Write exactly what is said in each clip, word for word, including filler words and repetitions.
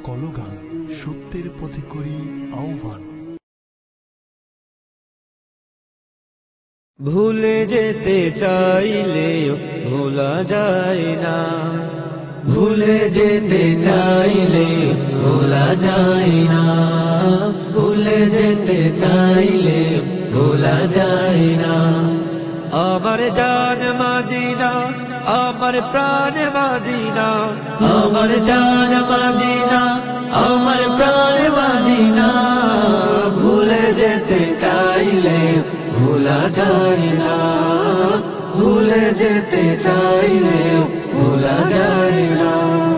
কলগান, সত্যের পথে করি আহ্বান। ভুলে যেতে চাইলেও ভোলা যায় না, ভুলে যেতে চাইলে ভোলা যায় না, ভুলে যেতে চাইলে ভোলা যায় না। আমার জান মদিনা, আমার প্রাণ মদিনা, আমার জান মদিনা, আমার প্রাণ মদিনা। ভুলে যেতে চাইলে ভোলা যায় না, ভুলে যেতে চাইলে ভোলা যায় না।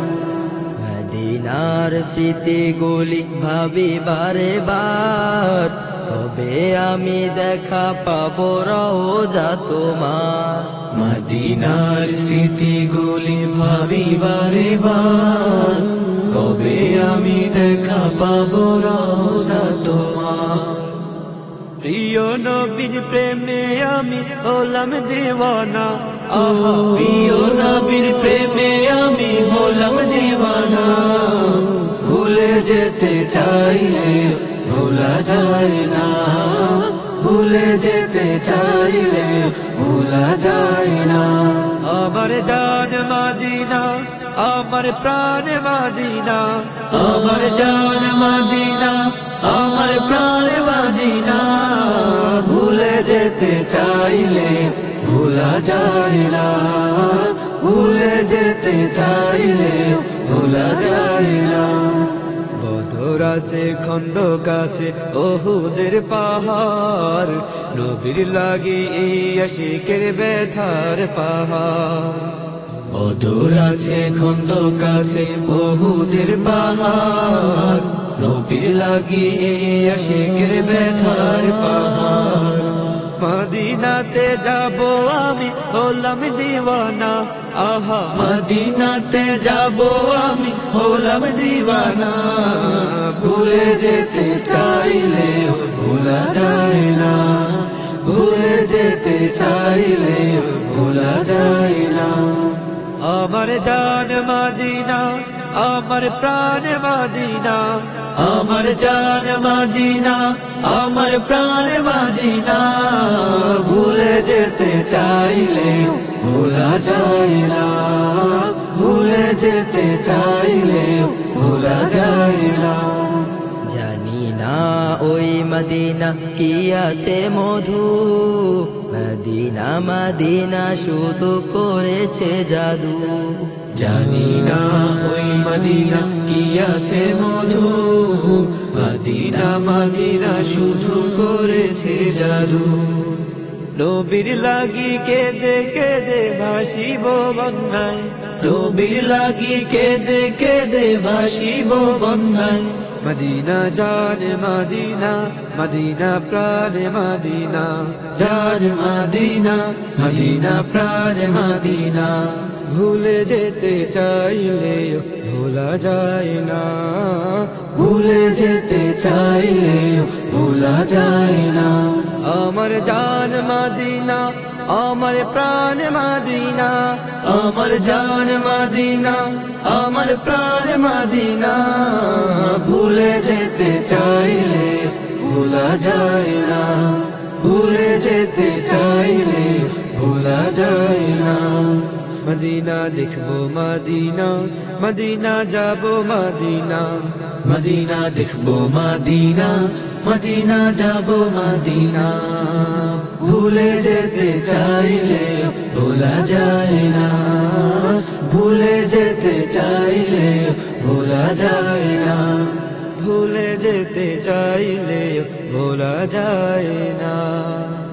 মদিনার স্মৃতিগুলি ভাবি বারে বার, কবে আমি দেখা পাবো রওজা তোমার। মদিনার স্মৃতিগুলি ভাবি বারে বার, কবে আমি দেখা পাবো রওজা তোমার। প্রিয় নবীর প্রেমে আমি হলাম দিওয়ানা, আহা প্রিয় নবীর প্রেমে আমি হলাম দিওয়ানা। ভুলে যেতে চাইলে ভোলা যায় না, ভুলে যেতে চাইলে ভোলা যায় না। আমার জান মদিনা, আমার প্রাণ মদিনা, আমার জান মদিনা, আমার প্রাণ মদিনা। ভুলে যেতে চাইলে ভোলা যায় না, ভুলে যেতে চাইলে ভোলা যায় না। বদর আছে খন্দক আছে ওহুদের পাহাড়, নবীর লাগি এই আশিকের ব্যথার পাহাড়। বদর আছে খন্দক আছে ওহুদের পাহাড়, নবীর লাগি এই আশিকের ব্যথার পাহাড়। মদিনাতে যাব আমি হলাম দিওয়ানা, আহা মদিনাতে যাব আমি হলাম দিওয়ানা। ভুলে যেতে চাইলে ভোলা যায় না, ভুলে যেতে চাইলে ভোলা যায় না। আমার জান মদিনা, আমার প্রাণ মদিনা, আমার জান মদিনা, আমার প্রাণ মদিনা। ভুলে যেতে চাইলে ভোলা যায় না, ভুলে যেতে চাইলে ভোলা যায় না। জানি না ওই মদিনা কি আছে মধু, মদিনা মদিনা শুধু করেছে জাদু। জানি না ওই মদিনা কি আছে মধু, মদিনা মদিনা শুধু করেছে জাদু। নবীর লাগি কেঁদে কেঁদে ভাসিব বন্যায়, নবীর লাগি কেঁদে কেঁদে ভাসিব বন্যায়। মদিনা জান মদিনা, মদিনা প্রাণ মদিনা, জান মদিনা, মদিনা প্রাণ মদিনা। ভুলে যেতে চাইলে ভোলা যায় না, ভুলে যেতে চাইলে ভোলা যায় না। আমার জান মদিনা, আমার প্রাণ মদিনা, আমার জান মদিনা, আমার প্রাণ মদিনা। ভুলে যেতে চাইলে ভোলা যায় না, ভুলে যেতে চাইলে ভোলা যায় না। মদিনা দেখবো মদিনা, মদিনা যাবো মদিনা, মদিনা দেখবো মদিনা, মদিনা যাবো মদিনা। ভুলে যেতে চাইলে ভোলা যায় না, ভুলে যেতে চাইলে ভোলা যায় না, ভুলে যেতে চাইলে ভোলা যায় না।